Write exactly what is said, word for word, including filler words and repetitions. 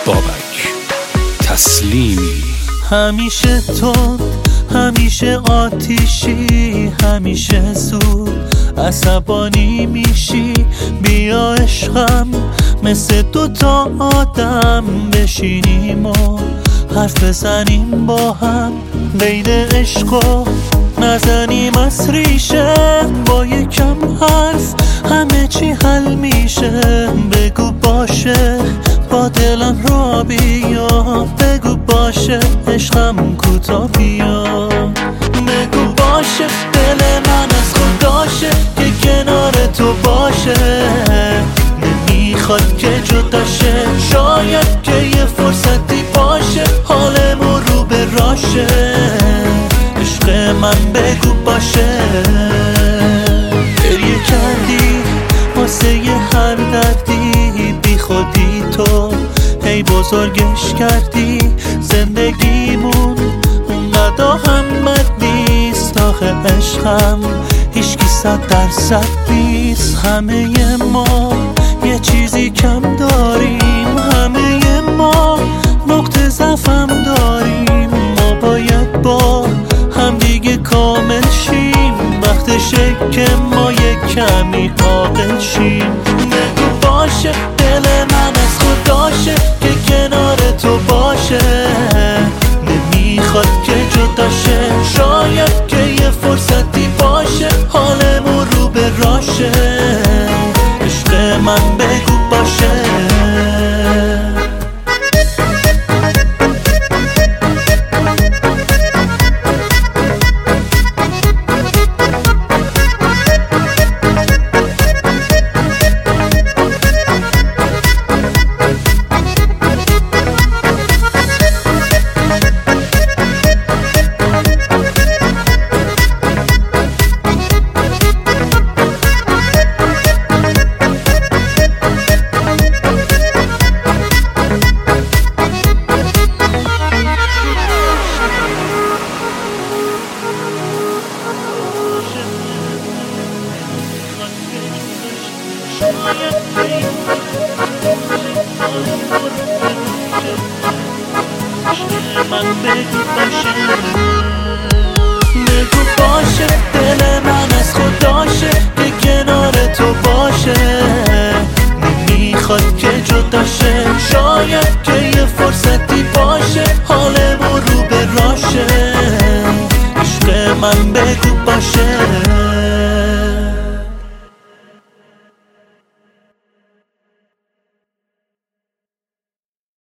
بابک تسلیمی. همیشه تو، همیشه آتیشی، همیشه زود عصبانی میشی. بیا عشقم مثل دوتا آدم بشینیم و حرف بزنیم با هم. بین عشق و نزنیم از ریشه، با یکم حرف همه چی حل میشه. بگو باشه با دلم را بیا، بگو باشه عشقم کوتا بیا. بگو باشه دل من از خداشه که کنار تو باشه، نمیخواد که جداشه. شاید که یه فرصتی باشه حالمون رو به راشه. عشق من بگو باشه. گریه کردی واسه یه هر دردی، بی خودی تو هی بزرگش کردی. زندگیمون اونقدر اهمیت نیست آخه عشقم هیچکی صد درصد نیست. همه ما یه چیزی کم داریم، همه ما نقطه ضعفم داریم. ما باید با هم دیگه کامل شیم، وقتشه که ما یه کمی عاقل شیم. بگو باشه دل من از خداشه که کنار تو باشه، نمیخواد که جداشه. شاید که یه فرصتی باشه حالمون رو به راشه. عشق من بگو باشه. من بگو باشه، بگو باشه دل من از خداشه که کنار تو باشه، نمیخواد که جداشه. شاید که یه فرصتی باشه حالمون رو به راشه. عشق من بگو باشه.